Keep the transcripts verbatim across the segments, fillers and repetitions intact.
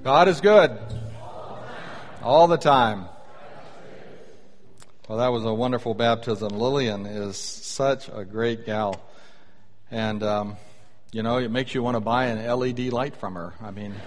God is good. All the time. Well, that was a wonderful baptism. Lillian is such a great gal. And, um, you know, it makes you want to buy an L E D light from her. I mean...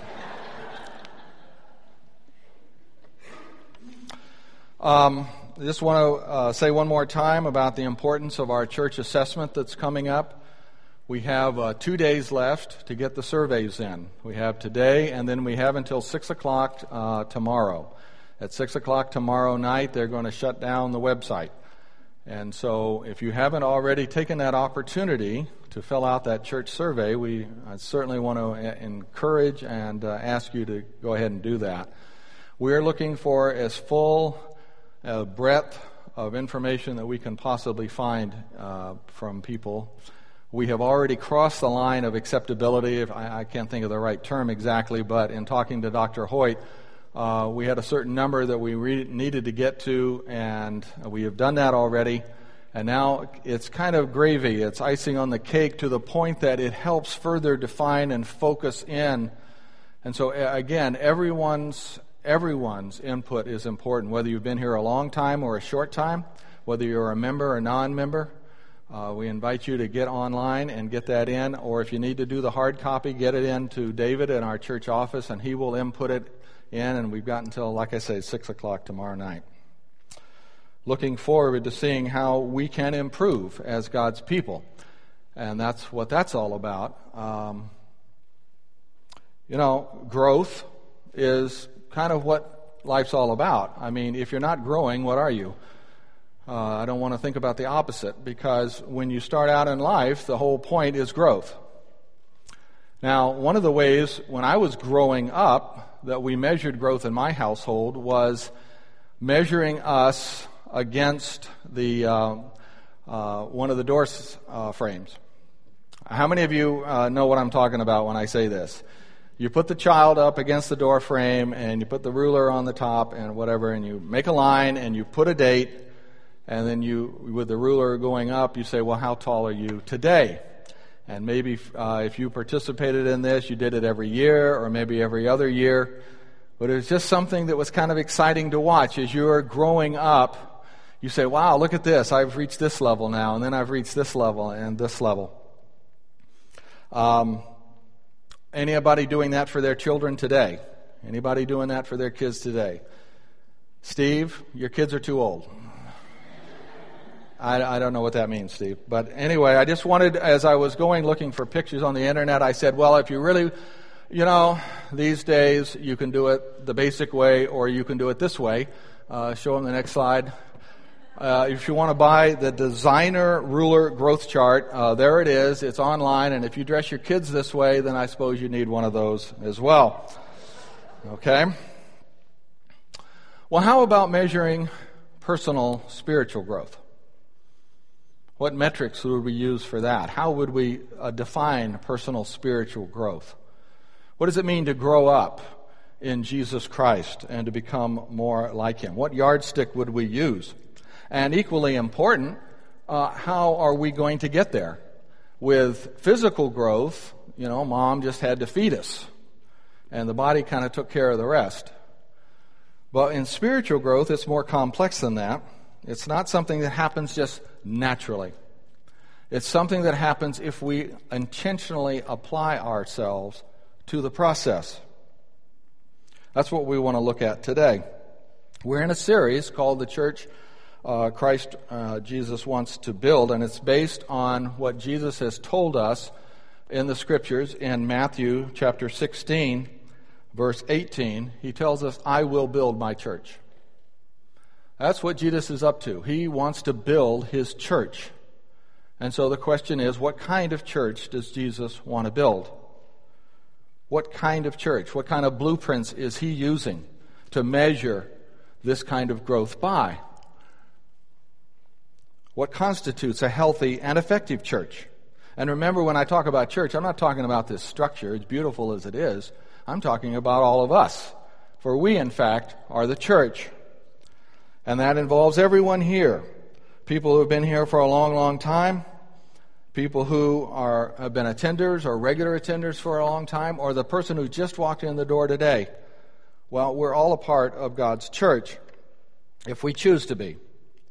um, I just want to uh, say one more time about the importance of our church assessment that's coming up. We have uh, two days left to get the surveys in. We have today, and then we have until six o'clock uh, tomorrow. At six o'clock tomorrow night, they're going to shut down the website. And so if you haven't already taken that opportunity to fill out that church survey, we I certainly want to encourage and uh, ask you to go ahead and do that. We're looking for as full a breadth of information that we can possibly find uh, from people. We have already crossed the line of acceptability. If I, I can't think of the right term exactly, but in talking to Doctor Hoyt, uh, we had a certain number that we re- needed to get to, and we have done that already. And now it's kind of gravy. It's icing on the cake to the point that it helps further define and focus in. And so, again, everyone's everyone's input is important, whether you've been here a long time or a short time, whether you're a member or non-member. Uh, we invite you to get online and get that in, or if you need to do the hard copy, get it in to David in our church office, and he will input it in, and we've got until, like I say, six o'clock tomorrow night. Looking forward to seeing how we can improve as God's people, and that's what that's all about. Um, you know, growth is kind of what life's all about. I mean, if you're not growing, what are you? Uh, I don't want to think about the opposite, because when you start out in life, the whole point is growth. Now, one of the ways when I was growing up that we measured growth in my household was measuring us against the uh, uh, one of the door uh, frames. How many of you uh, know what I'm talking about when I say this? You put the child up against the door frame, and you put the ruler on the top and whatever, and you make a line, and you put a date. And then you, with the ruler going up, you say, well, how tall are you today? And maybe uh, if you participated in this, you did it every year or maybe every other year. But it was just something that was kind of exciting to watch. As you are growing up, you say, wow, look at this. I've reached this level now, and then I've reached this level and this level. Um, anybody doing that for their children today? Anybody doing that for their kids today? Steve, your kids are too old. I, I don't know what that means, Steve. But anyway, I just wanted, as I was going looking for pictures on the internet, I said, well, if you really, you know, these days you can do it the basic way or you can do it this way. Uh, show them the next slide. Uh, if you want to buy the designer ruler growth chart, uh, there it is. It's online. And if you dress your kids this way, then I suppose you need one of those as well. Okay? Well, how about measuring personal spiritual growth? What metrics would we use for that? How would we uh, define personal spiritual growth? What does it mean to grow up in Jesus Christ and to become more like Him? What yardstick would we use? And equally important, uh, how are we going to get there? With physical growth, you know, mom just had to feed us, and the body kind of took care of the rest. But in spiritual growth, it's more complex than that. It's not something that happens just naturally. It's something that happens if we intentionally apply ourselves to the process. That's what we want to look at today. We're in a series called The Church uh, Christ uh, Jesus Wants to Build, and it's based on what Jesus has told us in the Scriptures in Matthew chapter sixteen, verse eighteen. He tells us, I will build my church. That's what Jesus is up to. He wants to build His church. And so the question is, what kind of church does Jesus want to build? What kind of church? What kind of blueprints is He using to measure this kind of growth by? What constitutes a healthy and effective church? And remember, when I talk about church, I'm not talking about this structure, as beautiful as it is. I'm talking about all of us. For we, in fact, are the church. And that involves everyone here. People who have been here for a long, long time, people who are have been attenders or regular attenders for a long time, or the person who just walked in the door today. Well, we're all a part of God's church, if we choose to be.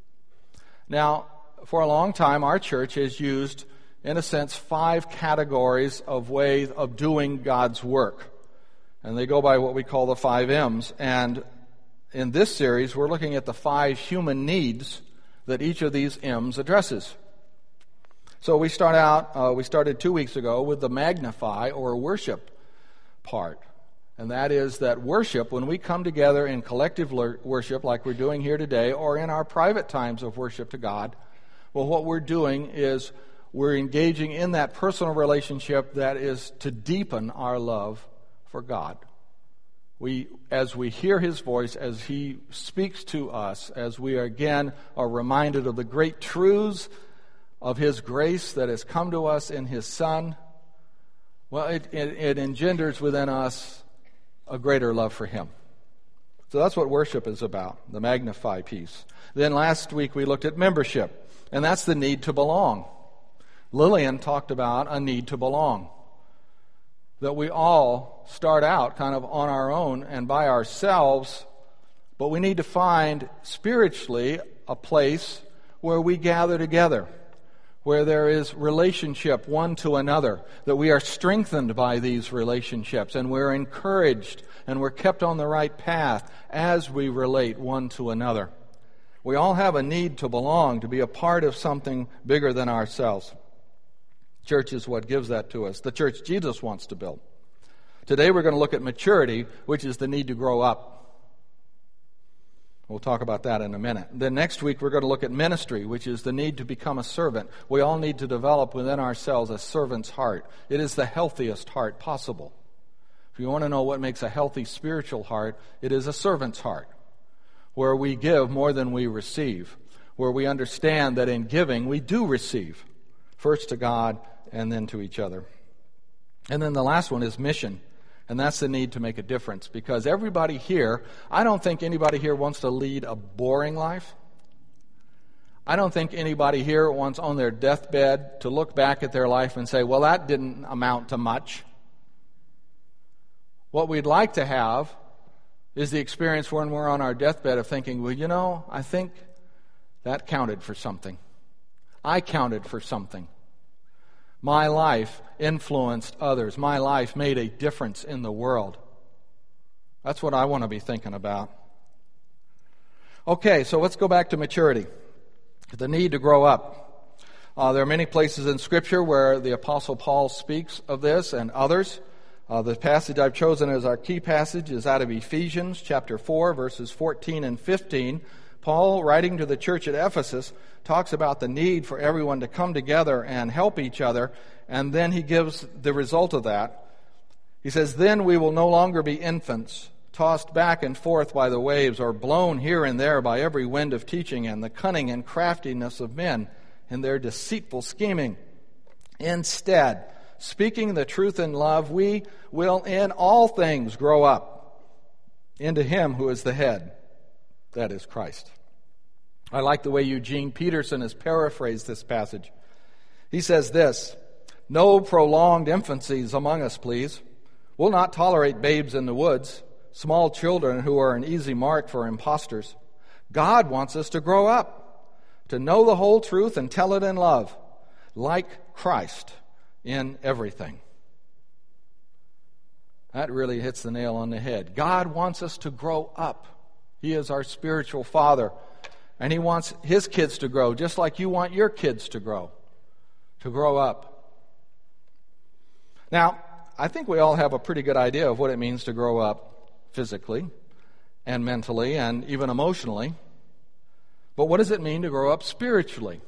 Now, for a long time, our church has used, in a sense, five categories of ways of doing God's work. And they go by what we call the five M's. And in this series, we're looking at the five human needs that each of these M's addresses. So we start out, uh, we started two weeks ago with the magnify or worship part. And that is that worship, when we come together in collective worship like we're doing here today, or in our private times of worship to God, well, what we're doing is we're engaging in that personal relationship that is to deepen our love for God. We, as we hear His voice, as He speaks to us, as we again are reminded of the great truths of His grace that has come to us in His Son, well, it, it, it engenders within us a greater love for Him. So that's what worship is about, the magnify piece. Then last week we looked at membership, and that's the need to belong. Lillian talked about a need to belong. That we all start out kind of on our own and by ourselves, but we need to find spiritually a place where we gather together, where there is relationship one to another, that we are strengthened by these relationships, and we're encouraged and we're kept on the right path as we relate one to another. We all have a need to belong, to be a part of something bigger than ourselves. Church is what gives that to us, the church Jesus wants to build. Today we're going to look at maturity, which is the need to grow up. We'll talk about that in a minute. Then next week we're going to look at ministry, which is the need to become a servant. We all need to develop within ourselves a servant's heart. It is the healthiest heart possible. If you want to know what makes a healthy spiritual heart, it is a servant's heart, where we give more than we receive, where we understand that in giving we do receive, first to God and then to each other. And then the last one is mission. And that's the need to make a difference. Because everybody here, I don't think anybody here wants to lead a boring life. I don't think anybody here wants on their deathbed to look back at their life and say, well, that didn't amount to much. What we'd like to have is the experience when we're on our deathbed of thinking, well, you know, I think that counted for something. I counted for something. My life influenced others. My life made a difference in the world. That's what I want to be thinking about. Okay, so let's go back to maturity. The need to grow up. Uh, there are many places in Scripture where the Apostle Paul speaks of this and others. Uh, the passage I've chosen as our key passage is out of Ephesians chapter four, verses fourteen and fifteen. Paul, writing to the church at Ephesus, talks about the need for everyone to come together and help each other, and then he gives the result of that. He says, "Then we will no longer be infants, tossed back and forth by the waves, or blown here and there by every wind of teaching and the cunning and craftiness of men in their deceitful scheming. Instead, speaking the truth in love, we will in all things grow up into Him who is the head, that is Christ." I like the way Eugene Peterson has paraphrased this passage. He says this, "No prolonged infancies among us, please. We'll not tolerate babes in the woods, small children who are an easy mark for impostors. God wants us to grow up, to know the whole truth and tell it in love, like Christ in everything." That really hits the nail on the head. God wants us to grow up. He is our spiritual Father, and He wants His kids to grow, just like you want your kids to grow, to grow up. Now, I think we all have a pretty good idea of what it means to grow up physically and mentally and even emotionally. But what does it mean to grow up spiritually?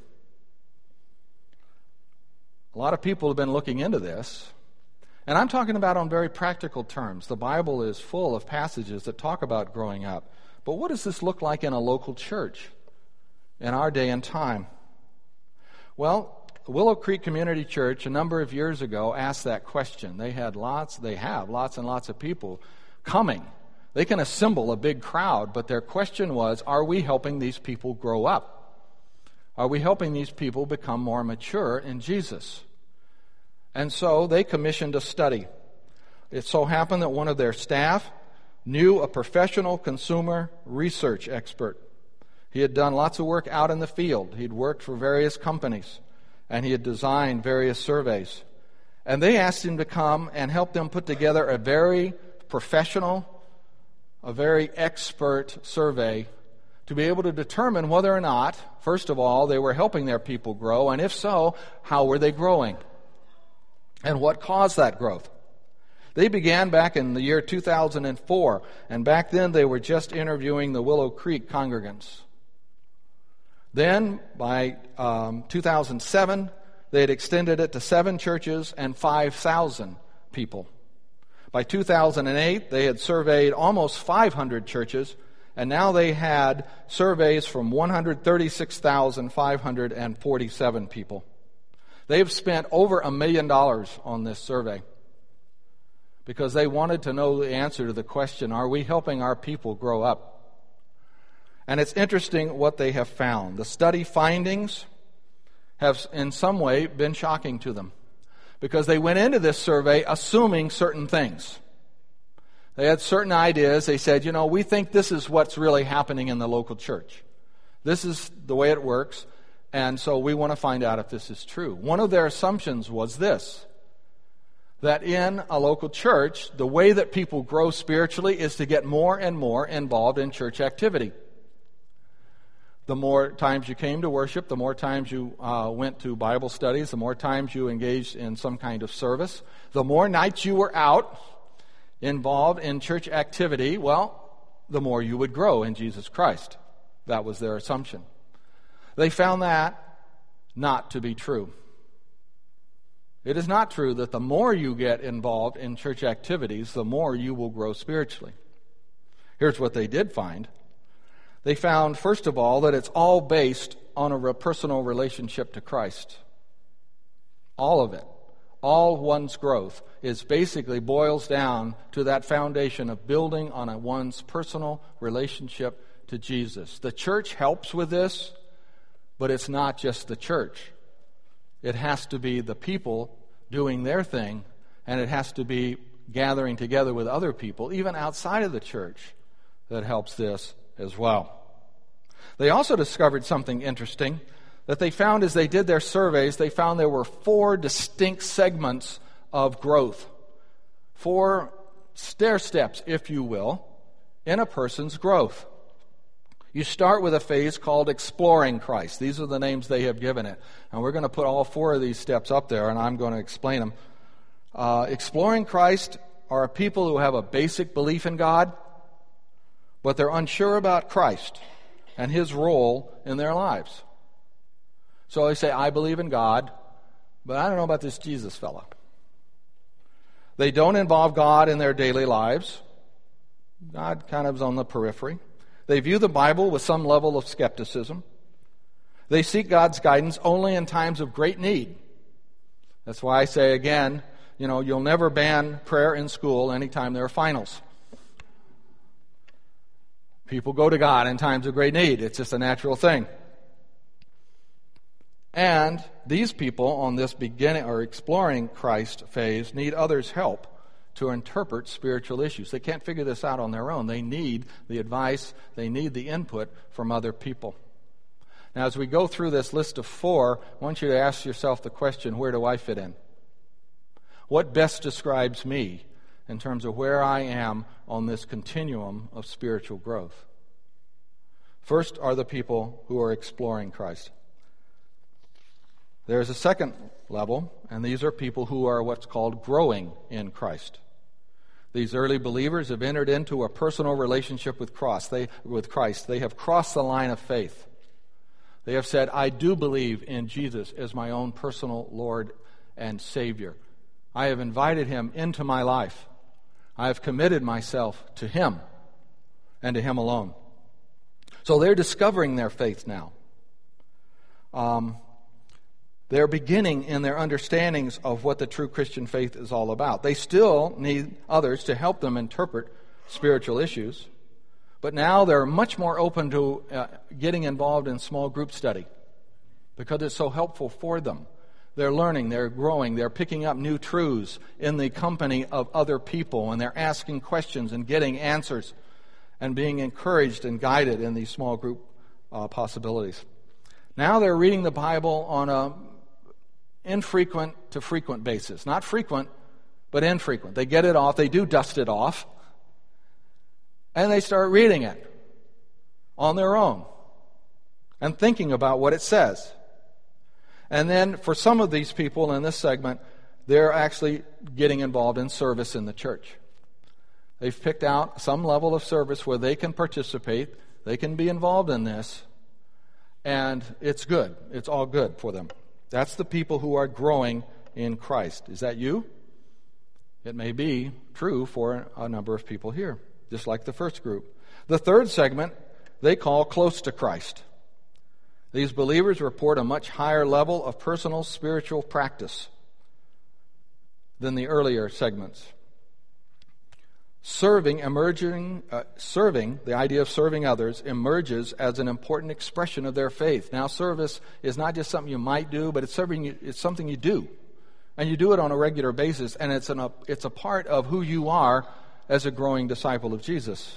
A lot of people have been looking into this, and I'm talking about on very practical terms. The Bible is full of passages that talk about growing up. But what does this look like in a local church in our day and time? Well, Willow Creek Community Church a number of years ago asked that question. They had lots, they have lots and lots of people coming. They can assemble a big crowd, but their question was, are we helping these people grow up? Are we helping these people become more mature in Jesus? And so they commissioned a study. It so happened that one of their staff knew a professional consumer research expert. He had done lots of work out in the field. He'd worked for various companies, and he had designed various surveys. And they asked him to come and help them put together a very professional, a very expert survey to be able to determine whether or not, first of all, they were helping their people grow, and if so, how were they growing? And what caused that growth? They began back in the year two thousand four, and back then they were just interviewing the Willow Creek congregants. Then, by um, two thousand seven, they had extended it to seven churches and five thousand people. By two thousand eight, they had surveyed almost five hundred churches, and now they had surveys from one hundred thirty-six thousand five hundred forty-seven people. They have spent over a million dollars on this survey because they wanted to know the answer to the question, are we helping our people grow up? And it's interesting what they have found. The study findings have in some way been shocking to them because they went into this survey assuming certain things. They had certain ideas. They said, you know, we think this is what's really happening in the local church. This is the way it works, and so we want to find out if this is true. One of their assumptions was this, that in a local church, the way that people grow spiritually is to get more and more involved in church activity. The more times you came to worship, the more times you uh, went to Bible studies, the more times you engaged in some kind of service, the more nights you were out involved in church activity, well, the more you would grow in Jesus Christ. That was their assumption. They found that not to be true. It is not true that the more you get involved in church activities, the more you will grow spiritually. Here's what they did find. They found, first of all, that it's all based on a personal relationship to Christ. All of it. All one's growth is basically boils down to that foundation of building on a one's personal relationship to Jesus. The church helps with this, but it's not just the church. It has to be the people doing their thing, and it has to be gathering together with other people, even outside of the church, that helps this as well. They also discovered something interesting that they found as they did their surveys. They found there were four distinct segments of growth, four stair steps, if you will, in a person's growth. You start with a phase called exploring Christ. These are the names they have given it. And we're going to put all four of these steps up there, and I'm going to explain them. Uh, exploring Christ are people who have a basic belief in God, but they're unsure about Christ and His role in their lives. So they say, I believe in God, but I don't know about this Jesus fella. They don't involve God in their daily lives. God kind of is on the periphery. They view the Bible with some level of skepticism. They seek God's guidance only in times of great need. That's why I say again, you know, you'll never ban prayer in school anytime there are finals. People go to God in times of great need. It's just a natural thing. And these people on this beginning or exploring Christ phase need others' help to interpret spiritual issues. They can't figure this out on their own. They need the advice, they need the input from other people. Now, as we go through this list of four, I want you to ask yourself the question, where do I fit in? What best describes me in terms of where I am on this continuum of spiritual growth? First are the people who are exploring Christ. There's a second level, and these are people who are what's called growing in Christ. These early believers have entered into a personal relationship with Christ. They, with Christ. They have crossed the line of faith. They have said, I do believe in Jesus as my own personal Lord and Savior. I have invited Him into my life. I have committed myself to Him and to Him alone. So they're discovering their faith now. Um, they're beginning in their understandings of what the true Christian faith is all about. They still need others to help them interpret spiritual issues, but now they're much more open to uh, getting involved in small group study because it's so helpful for them. They're learning, they're growing, they're picking up new truths in the company of other people, and they're asking questions and getting answers and being encouraged and guided in these small group uh, possibilities. Now they're reading the Bible on a infrequent to frequent basis. Not frequent, but infrequent. They get it off, they do dust it off, and they start reading it on their own and thinking about what it says. And then for some of these people in this segment, they're actually getting involved in service in the church. They've picked out some level of service where they can participate, they can be involved in this, and it's good. It's all good for them. That's the people who are growing in Christ. Is that you? It may be true for a number of people here, just like the first group. The third segment, they call close to Christ. These believers report a much higher level of personal spiritual practice than the earlier segments. Serving, emerging, uh, serving, the idea of serving others emerges as an important expression of their faith. Now, service is not just something you might do, but it's serving. You, it's something you do, and you do it on a regular basis, and it's an, a, it's a part of who you are as a growing disciple of Jesus.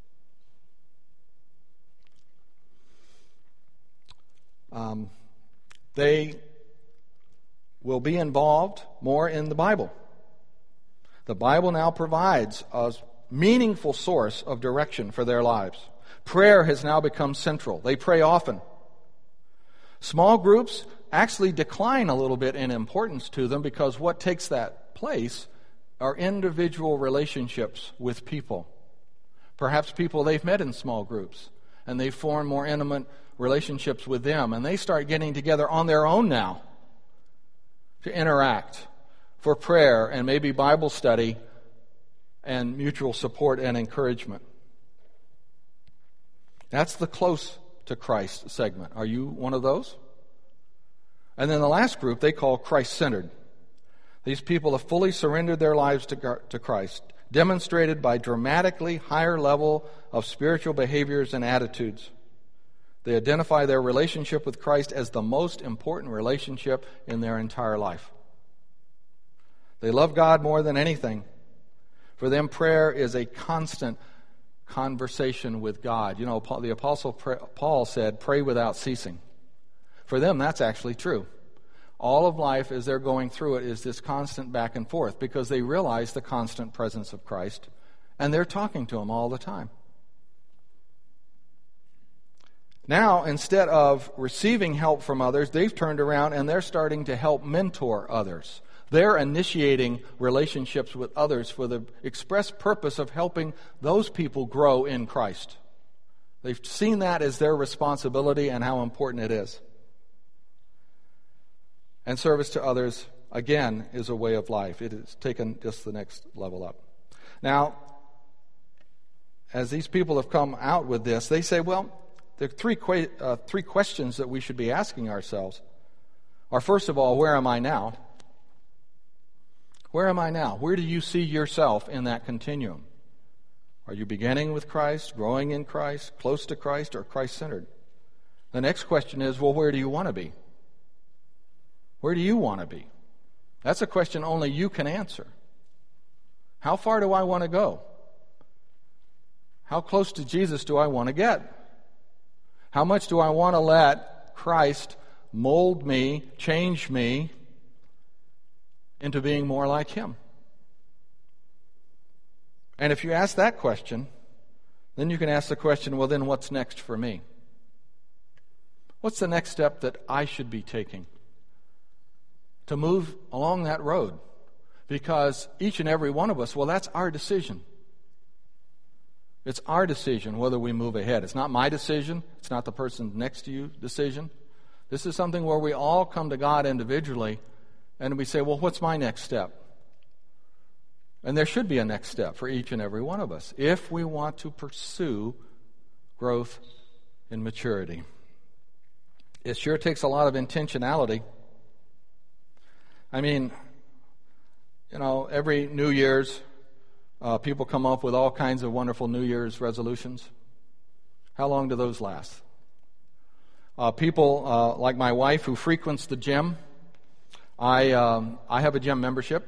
Um, they will be involved more in the Bible. The Bible now provides a meaningful source of direction for their lives. Prayer has now become central. They pray often. Small groups actually decline a little bit in importance to them because what takes that place are individual relationships with people. Perhaps people they've met in small groups, and they form more intimate relationships with them, and they start getting together on their own now to interact for prayer and maybe Bible study and mutual support and encouragement. That's the close to Christ segment. Are you one of those? And then the last group they call Christ-centered. These people have fully surrendered their lives to, to Christ, demonstrated by dramatically higher level of spiritual behaviors and attitudes. They identify their relationship with Christ as the most important relationship in their entire life. They love God more than anything. For them, prayer is a constant conversation with God. You know, the Apostle Paul said, pray without ceasing. For them, that's actually true. All of life, as they're going through it, is this constant back and forth because they realize the constant presence of Christ, and they're talking to Him all the time. Now, instead of receiving help from others, they've turned around and they're starting to help mentor others. They're initiating relationships with others for the express purpose of helping those people grow in Christ. They've seen that as their responsibility and how important it is. And service to others, again, is a way of life. It has taken just the next level up. Now, as these people have come out with this, they say, well, there are three, uh, three questions that we should be asking ourselves are, first of all, where am I now? Where am I now? Where do you see yourself in that continuum? Are you beginning with Christ, growing in Christ, close to Christ, or Christ-centered? The next question is, well, where do you want to be? Where do you want to be? That's a question only you can answer. How far do I want to go? How close to Jesus do I want to get? How much do I want to let Christ mold me, change me into being more like Him? And if you ask that question, then you can ask the question, well, then what's next for me? What's the next step that I should be taking to move along that road? Because each and every one of us, well, that's our decision. It's our decision whether we move ahead. It's not my decision. It's not the person next to you decision. This is something where we all come to God individually and we say, well, what's my next step? And there should be a next step for each and every one of us if we want to pursue growth in maturity. It sure takes a lot of intentionality. I mean, you know, every New Year's, Uh, people come up with all kinds of wonderful New Year's resolutions. How long do those last? Uh, people uh, like my wife who frequents the gym, I um, I have a gym membership.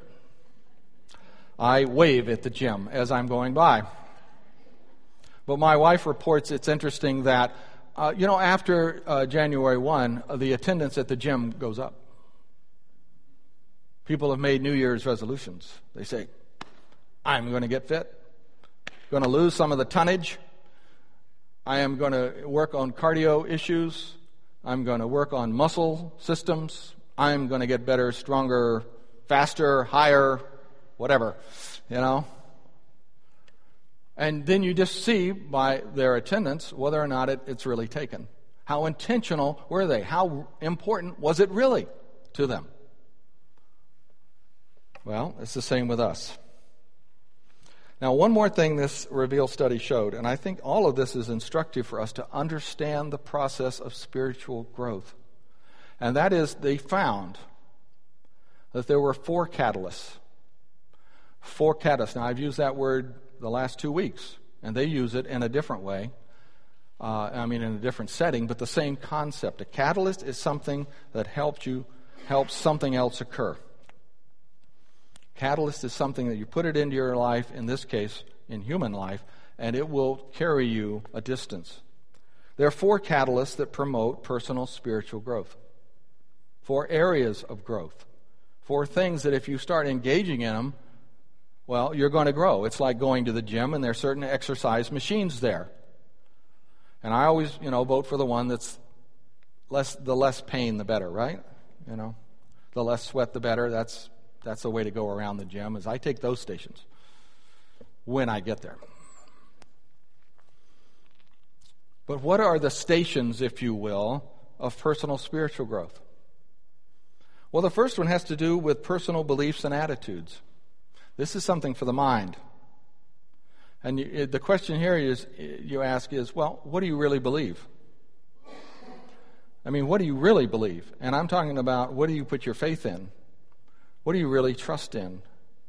I wave at the gym as I'm going by. But my wife reports it's interesting that, uh, you know, after uh, January first, uh, the attendance at the gym goes up. People have made New Year's resolutions. They say, I'm going to get fit, going to lose some of the tonnage, I am going to work on cardio issues, I'm going to work on muscle systems, I'm going to get better, stronger, faster, higher, whatever, you know. And then you just see by their attendance whether or not it, it's really taken. How intentional were they? How important was it really to them? Well, it's the same with us. Now, one more thing this Reveal study showed, and I think all of this is instructive for us to understand the process of spiritual growth. And that is, they found that there were four catalysts. Four catalysts. Now, I've used that word the last two weeks, and they use it in a different way. Uh, I mean, in a different setting, but the same concept. A catalyst is something that helps you, helps something else occur. Catalyst is something that you put it into your life, in this case, in human life, and it will carry you a distance. There are four catalysts that promote personal spiritual growth. Four areas of growth. Four things that if you start engaging in them, well, you're going to grow. It's like going to the gym, and there are certain exercise machines there. And I always, you know, vote for the one that's less, the less pain, the better, right? You know, the less sweat, the better. That's That's the way to go around the gym, is I take those stations when I get there. But what are the stations, if you will, of personal spiritual growth? Well, the first one has to do with personal beliefs and attitudes. This is something for the mind. And you, the question here is, you ask is, well, what do you really believe? I mean, what do you really believe? And I'm talking about, what do you put your faith in? What do you really trust in?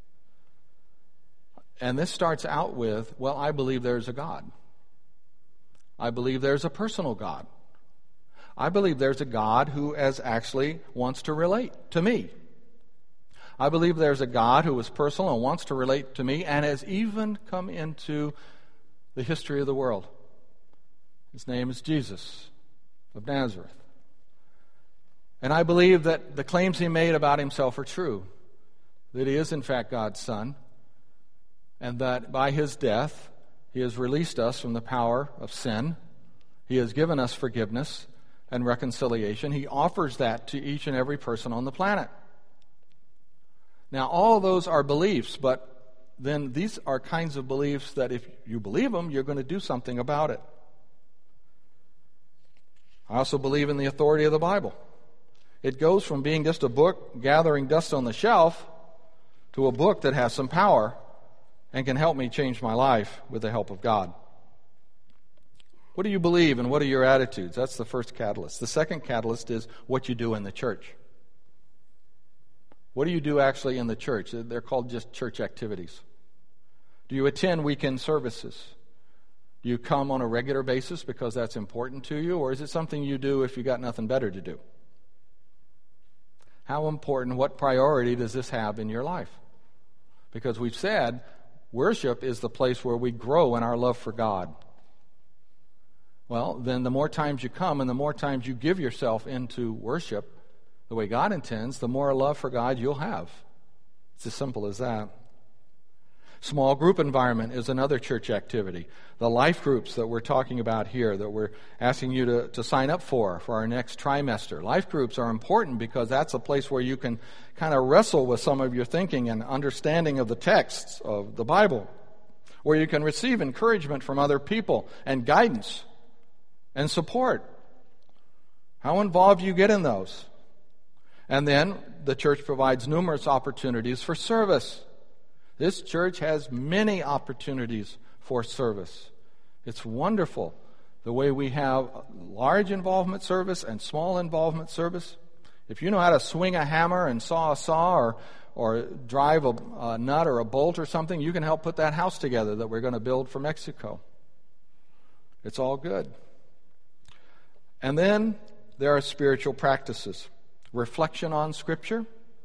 And this starts out with, well, I believe there's a God. I believe there's a personal God. I believe there's a God who has actually wants to relate to me. I believe there's a God who is personal and wants to relate to me and has even come into the history of the world. His name is Jesus of Nazareth. And I believe that the claims he made about himself are true, that he is in fact God's Son, and that by his death he has released us from the power of sin. He has given us forgiveness and reconciliation. He offers that to each and every person on the planet. Now, all those are beliefs, but then these are kinds of beliefs that if you believe them, you're going to do something about it. I also believe in the authority of the Bible. It goes from being just a book gathering dust on the shelf to a book that has some power and can help me change my life with the help of God. What do you believe and what are your attitudes? That's the first catalyst. The second catalyst is what you do in the church. What do you do actually in the church? They're called just church activities. Do you attend weekend services? Do you come on a regular basis because that's important to you? Or is it something you do if you got nothing better to do? How important, what priority does this have in your life? Because we've said worship is the place where we grow in our love for God. Well, then the more times you come and the more times you give yourself into worship the way God intends, the more love for God you'll have. It's as simple as that. Small group environment is another church activity. The life groups that we're talking about here, that we're asking you to, to sign up for, for our next trimester. Life groups are important because that's a place where you can kind of wrestle with some of your thinking and understanding of the texts of the Bible, where you can receive encouragement from other people and guidance and support. How involved you get in those? And then the church provides numerous opportunities for service. This church has many opportunities for service. It's wonderful the way we have large involvement service and small involvement service. If you know how to swing a hammer and saw a saw or, or drive a, a nut or a bolt or something, you can help put that house together that we're going to build for Mexico. It's all good. And then there are spiritual practices. Reflection on Scripture,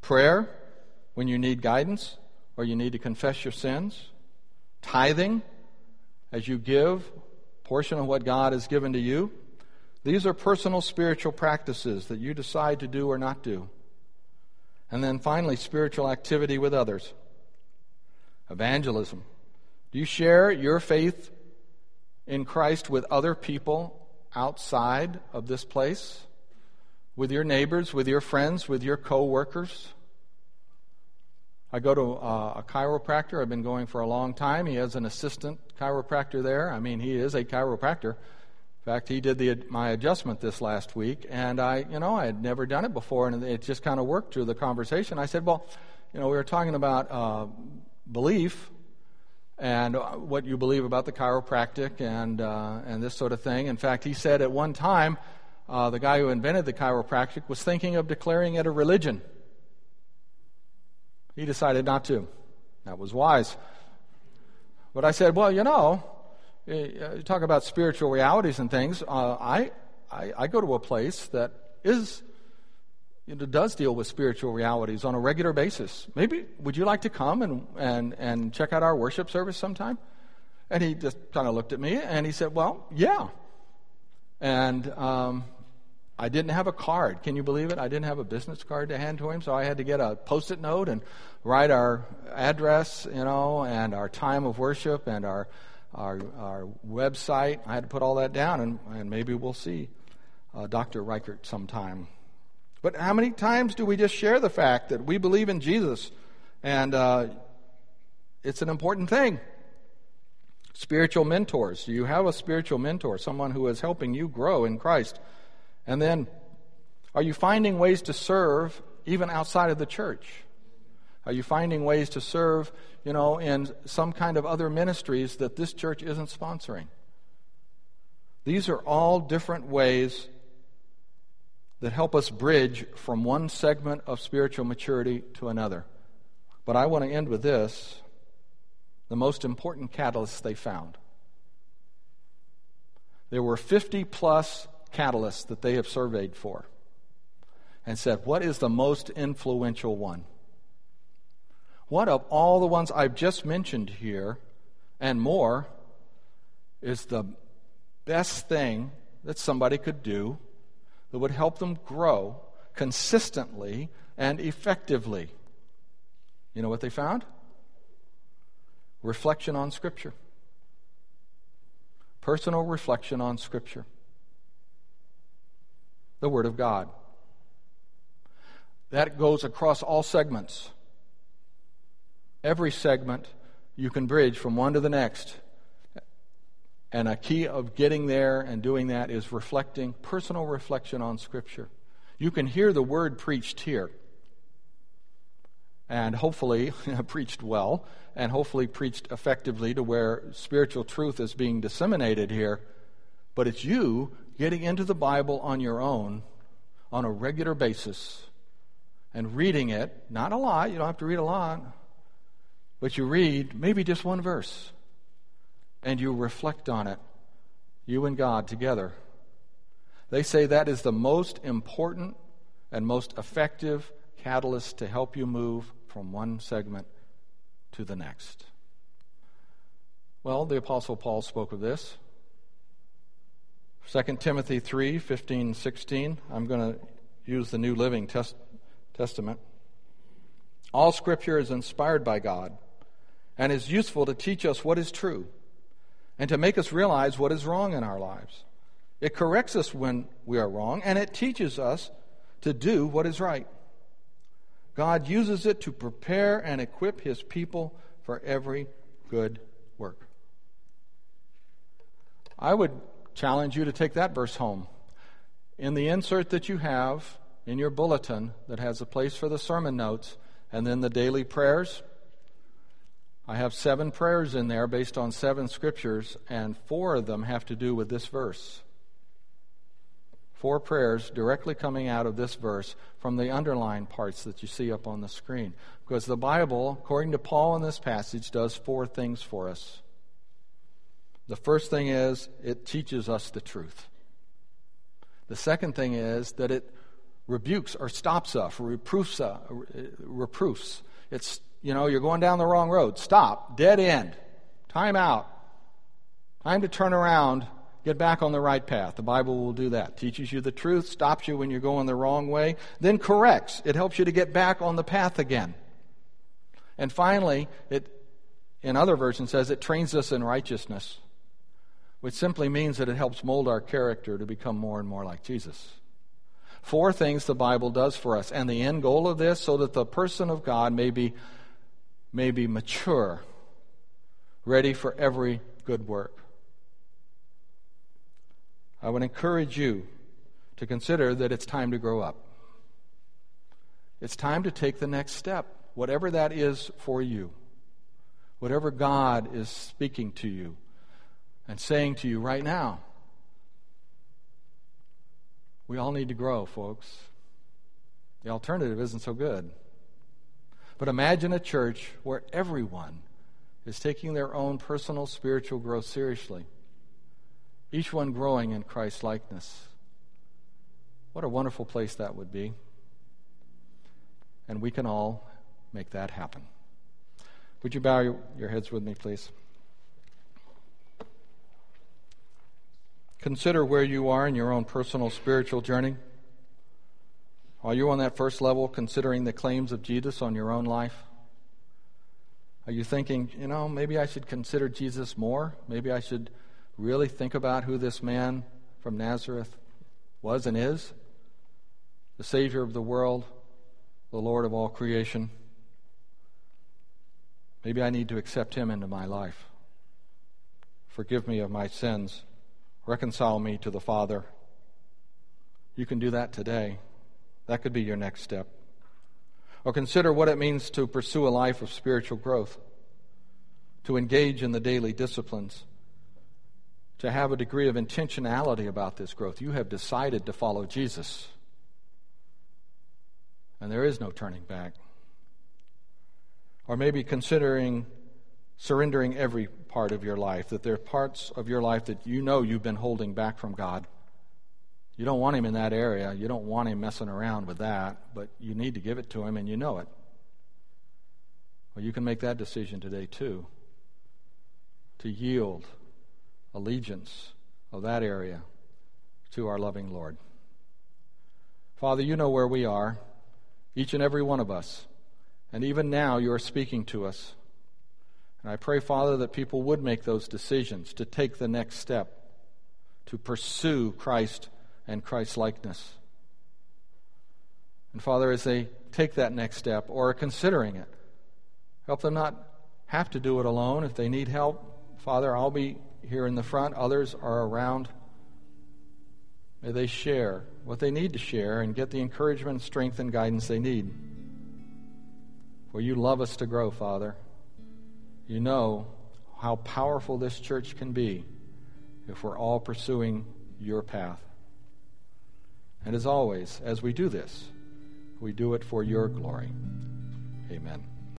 Prayer, when you need guidance or you need to confess your sins. Tithing, as you give a portion of what God has given to you. These are personal spiritual practices that you decide to do or not do. And then finally, spiritual activity with others. Evangelism. Do you share your faith in Christ with other people outside of this place? With your neighbors, with your friends, with your co-workers? I go to uh, a chiropractor. I've been going for a long time. He has an assistant chiropractor there. I mean, he is a chiropractor. In fact, he did the, my adjustment this last week, and I, you know, I had never done it before, and it just kind of worked through the conversation. I said, well, you know, we were talking about uh, belief and what you believe about the chiropractic and uh, and this sort of thing. In fact, he said at one time, uh, the guy who invented the chiropractic was thinking of declaring it a religion. He decided not to. That was wise. But I said, well, you know, you talk about spiritual realities and things. Uh, I, I I go to a place that is, you know, does deal with spiritual realities on a regular basis. Maybe would you like to come and and and check out our worship service sometime? And he just kind of looked at me and he said, well, yeah. And um, I didn't have a card. Can you believe it? I didn't have a business card to hand to him, so I had to get a Post-it note and write our address, you know, and our time of worship and our our, our website. I had to put all that down, and, and maybe we'll see uh, Doctor Reichert sometime. But how many times do we just share the fact that we believe in Jesus, and uh, it's an important thing? Spiritual mentors. Do you have a spiritual mentor, someone who is helping you grow in Christ? And then, are you finding ways to serve even outside of the church? Are you finding ways to serve, you know, in some kind of other ministries that this church isn't sponsoring? These are all different ways that help us bridge from one segment of spiritual maturity to another. But I want to end with this, the most important catalyst they found. There were fifty plus catalysts that they have surveyed for and said, what is the most influential one? What of all the ones I've just mentioned here and more is the best thing that somebody could do that would help them grow consistently and effectively? You know what they found? Reflection on Scripture. Personal reflection on Scripture. The Word of God. That goes across all segments. Every segment you can bridge from one to the next. And a key of getting there and doing that is reflecting, personal reflection on Scripture. You can hear the Word preached here. And hopefully preached well, and hopefully preached effectively to where spiritual truth is being disseminated here. But it's you getting into the Bible on your own on a regular basis and reading it, not a lot, you don't have to read a lot, but you read maybe just one verse and you reflect on it, you and God together. They say that is the most important and most effective catalyst to help you move from one segment to the next. Well, the Apostle Paul spoke of this. Second Timothy three, fifteen, sixteen. I'm going to use the New Living Test- Testament. All Scripture is inspired by God and is useful to teach us what is true and to make us realize what is wrong in our lives. It corrects us when we are wrong, and it teaches us to do what is right. God uses it to prepare and equip His people for every good work. I would challenge you to take that verse home. In the insert that you have in your bulletin that has a place for the sermon notes and then the daily prayers, I have seven prayers in there based on seven scriptures, and four of them have to do with this verse. Four prayers directly coming out of this verse from the underlined parts that you see up on the screen. Because the Bible, according to Paul in this passage, does four things for us. The first thing is it teaches us the truth. The second thing is that it rebukes or stops us, reproofs, uh, reproofs. It's, you know, you're going down the wrong road. Stop. Dead end. Time out. Time to turn around, get back on the right path. The Bible will do that. Teaches you the truth, stops you when you're going the wrong way, then corrects. It helps you to get back on the path again. And finally, it, in other versions, says it trains us in righteousness, which simply means that it helps mold our character to become more and more like Jesus. Four things the Bible does for us, and the end goal of this, so that the person of God may be, may be mature, ready for every good work. I would encourage you to consider that it's time to grow up. It's time to take the next step, whatever that is for you. Whatever God is speaking to you and saying to you right now. We all need to grow, folks. The alternative isn't so good. But imagine a church where everyone is taking their own personal spiritual growth seriously. Each one growing in Christ's likeness. What a wonderful place that would be. And we can all make that happen. Would you bow your, your heads with me, please? Consider where you are in your own personal spiritual journey. Are you on that first level, considering the claims of Jesus on your own life? Are you thinking, you know, maybe I should consider Jesus more? Maybe I should really think about who this man from Nazareth was and is? The Savior of the world, the Lord of all creation. Maybe I need to accept him into my life. Forgive me of my sins. Reconcile me to the Father. You can do that today. That could be your next step. Or consider what it means to pursue a life of spiritual growth, to engage in the daily disciplines, to have a degree of intentionality about this growth. You have decided to follow Jesus, and there is no turning back. Or maybe considering surrendering every part of your life, that there are parts of your life that you know you've been holding back from God. You don't want him in that area. You don't want him messing around with that, but you need to give it to him, and you know it. Well, you can make that decision today too, to yield allegiance of that area to our loving Lord. Father, you know where we are, each and every one of us, and even now you are speaking to us. And I pray, Father, that people would make those decisions to take the next step, to pursue Christ and Christ's likeness. And Father, as they take that next step or are considering it, help them not have to do it alone. If they need help, Father, I'll be here in the front. Others are around. May they share what they need to share and get the encouragement, strength, and guidance they need. For you love us to grow, Father. You know how powerful this church can be if we're all pursuing your path. And as always, as we do this, we do it for your glory. Amen.